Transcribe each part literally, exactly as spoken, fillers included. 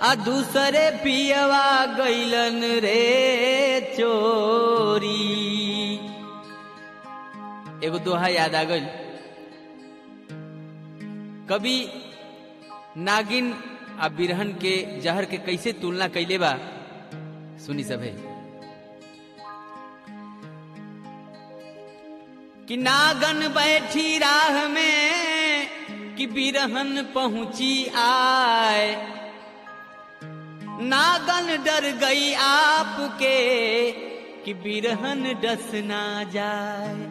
आ दूसरे पियवा गईलन रे चोरी। एगो दोहा याद आ गई। कभी नागिन आ बिरहन के जहर के कैसे तुलना कैले बा सुनी सभे। कि नागन बैठी राह में कि बिरहन पहुंची आए, नागन डर गई आपके कि बिरहन डस ना जाए।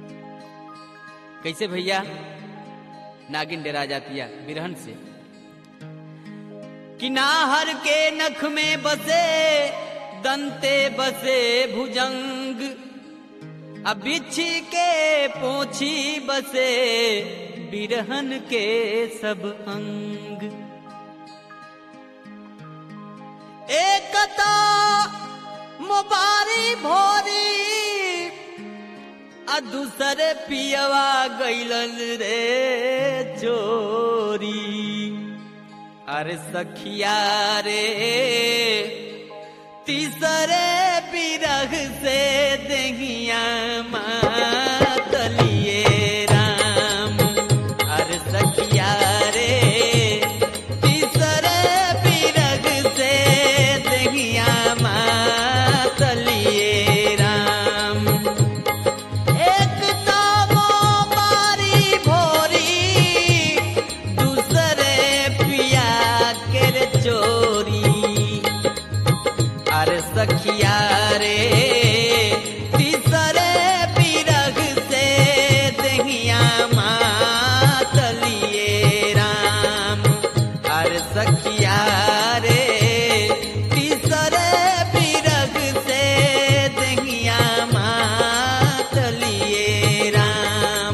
कैसे भैया नागिन डरा जाती है बिरहन से। कि नाहर के नख में बसे दंते बसे भुजंग, अब बिच्छी के पोछी बसे बिरहन के सब अंग। एक तो मुबारी भोरी आ दूसरे पियवा गईलन रे चोरी। अरे सखिया रे तीसरे बिरह से दहिया मातलिए राम। अरे सखिया रे तीसरे बिरह से दहिया मातलिए राम। एक तो मोबारी भोरी दूसरे पिया के चोरी। अरे सखिया रे तीसरे बिरह से दहिया मातलिए राम। अरे सखिया रे तीसरे बिरह से दहिया मातलिए राम।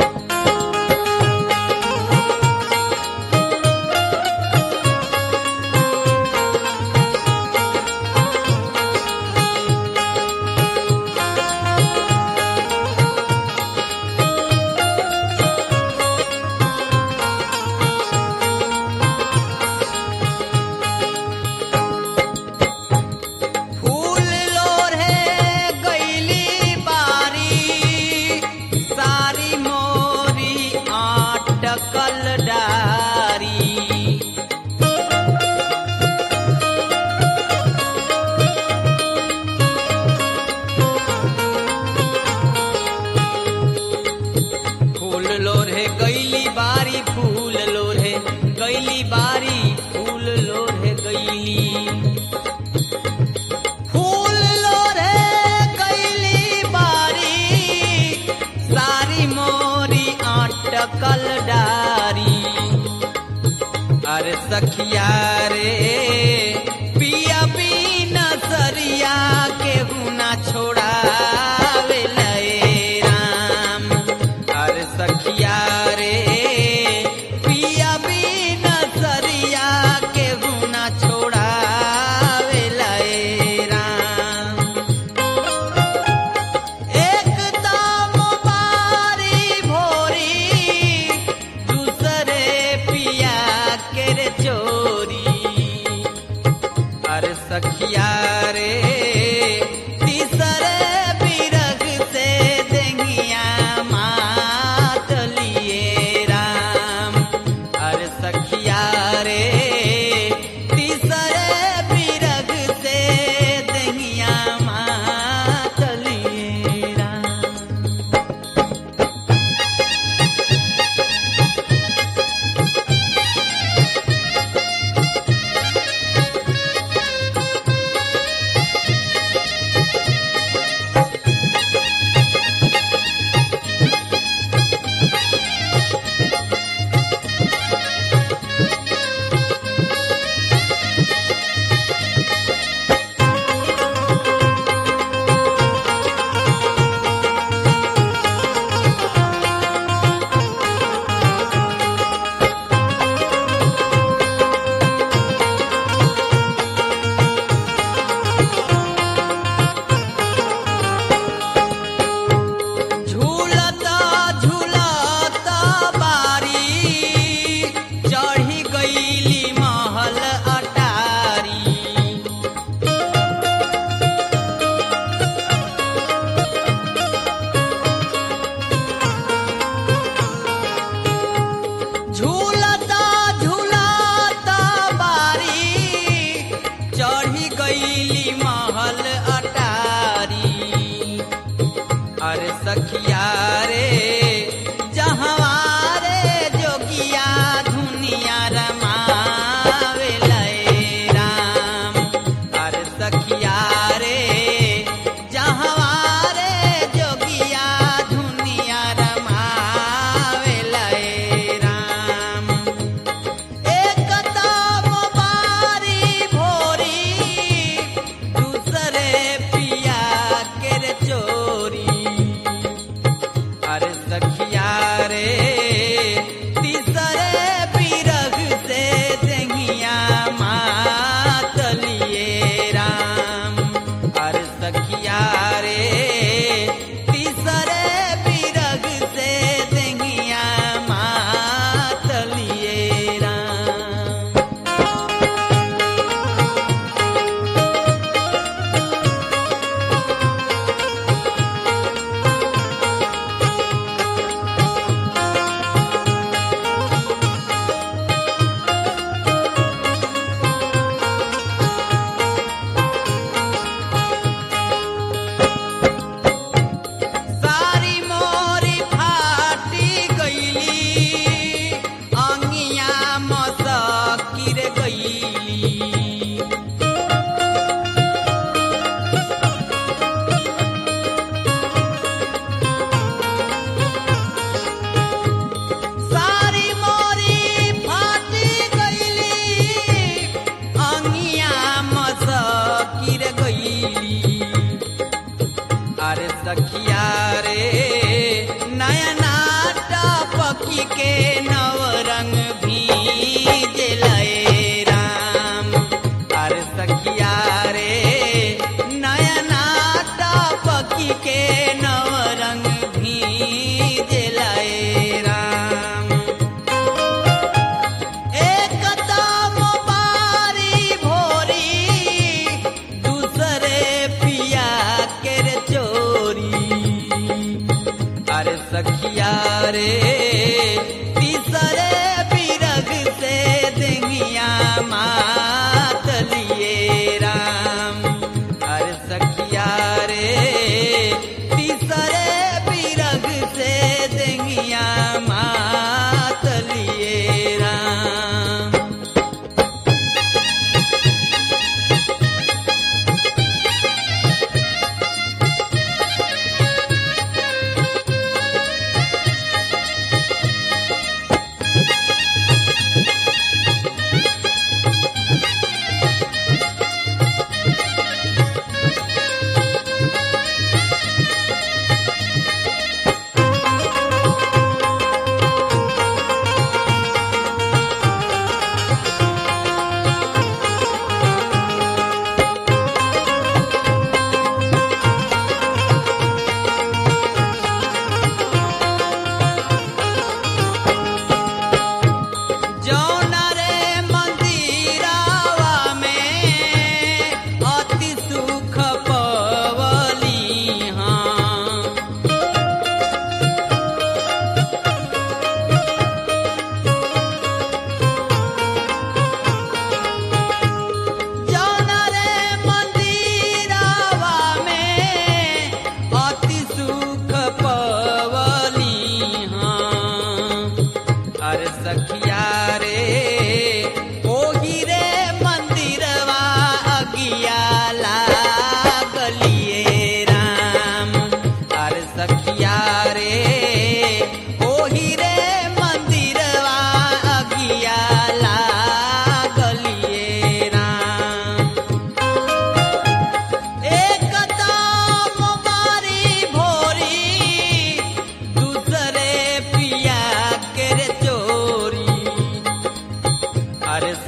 फूल लोढ़े गईली बारी सारी मोरी आटकल डारी। फूल लोढ़े गईली बारी फूल लोढ़े गईली बारी फूल लोढ़े गईली। फूल लोढ़े गईली बारी सारी मोरी आटकल डारी। अरे सखिया रे पिया बिना सरिया के गुना छोड़ावे लए राम। अरे सखिया रे पिया बिना सरिया के गुना छोड़ावे लए राम। एक दाम बारी भोरी दूसरे पिया के रे चोरी। अरे सखिया रे तीसरे बिरह से दहिया मातलिए राम। अरे सखिया रे तीसरे बिरह से दहिया मातलिए राम।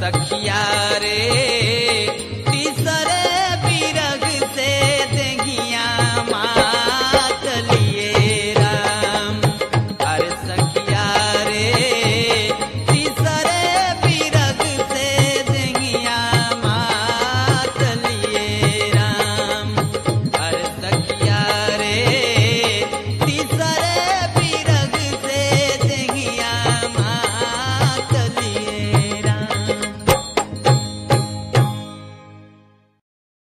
सखिया रे